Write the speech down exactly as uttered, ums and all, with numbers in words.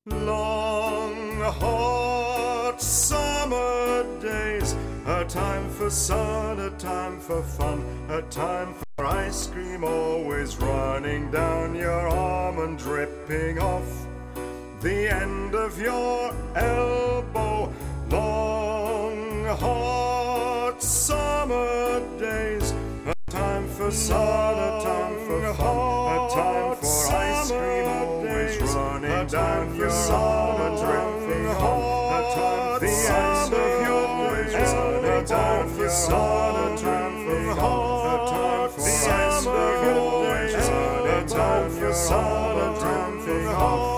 Long, hot summer days, a time for sun, a time for fun, a time for ice cream always running down your arm and dripping off the end of your elbow. Long, hot summer days, a time for sun, a time for fun, a time for ice cream always running down your arm and dripping off a time the end of your elbow. Time for sun, a time for fun, a time for ice cream always running down your arm and dripping off